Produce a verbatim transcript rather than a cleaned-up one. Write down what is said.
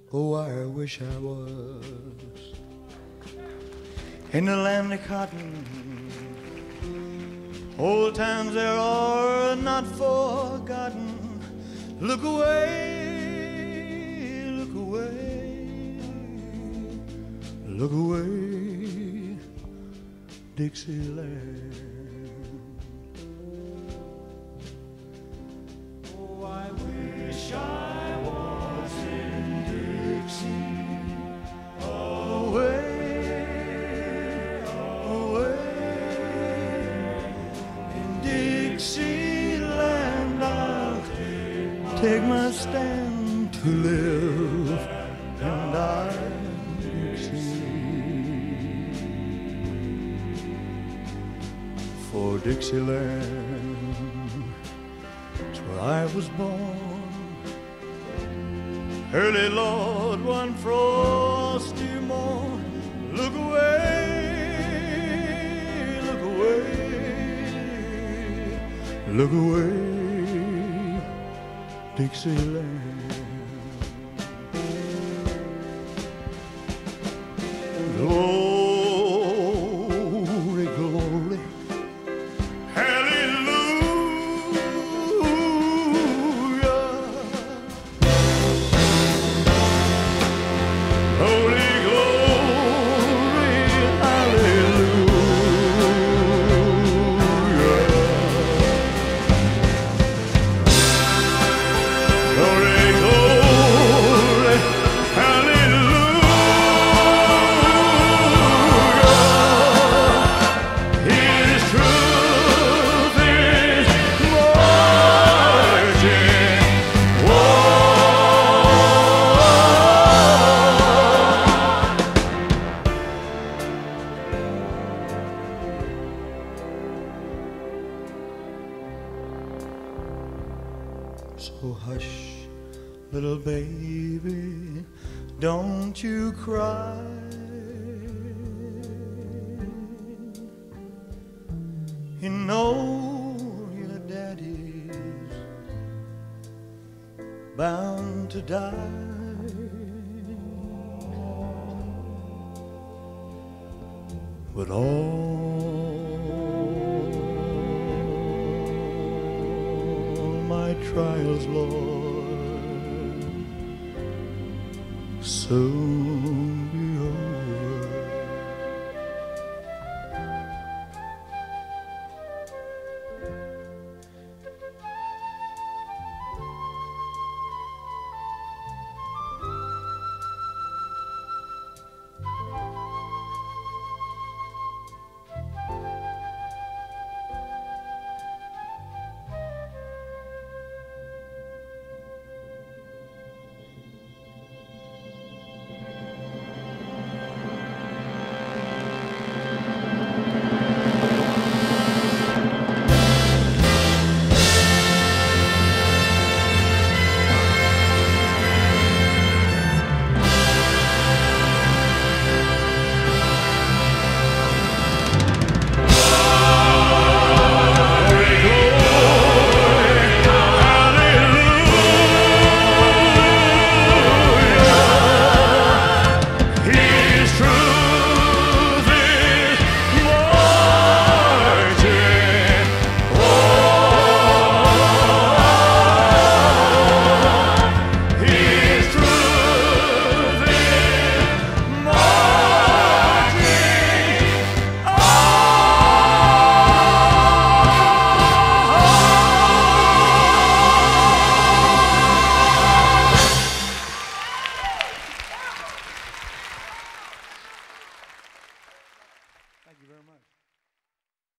Oh, I wish I was in the land of cotton. Old times there are not forgotten. Look away, look away, look away, Dixieland. Oh, I wish I was in Dixie, away, away in Dixieland. I'll take my stand to live and die in Dixie. For Dixieland, it's where I was born. Early, Lord, one frosty morn. Look away, look away, look away, Dixieland. Glory, glory, hallelujah. Holy glory, hallelujah. Glory, glory, hallelujah. His truth is marching So hush, little baby, don't you cry. You know your daddy's bound to die. But all my trials, Lord, soon be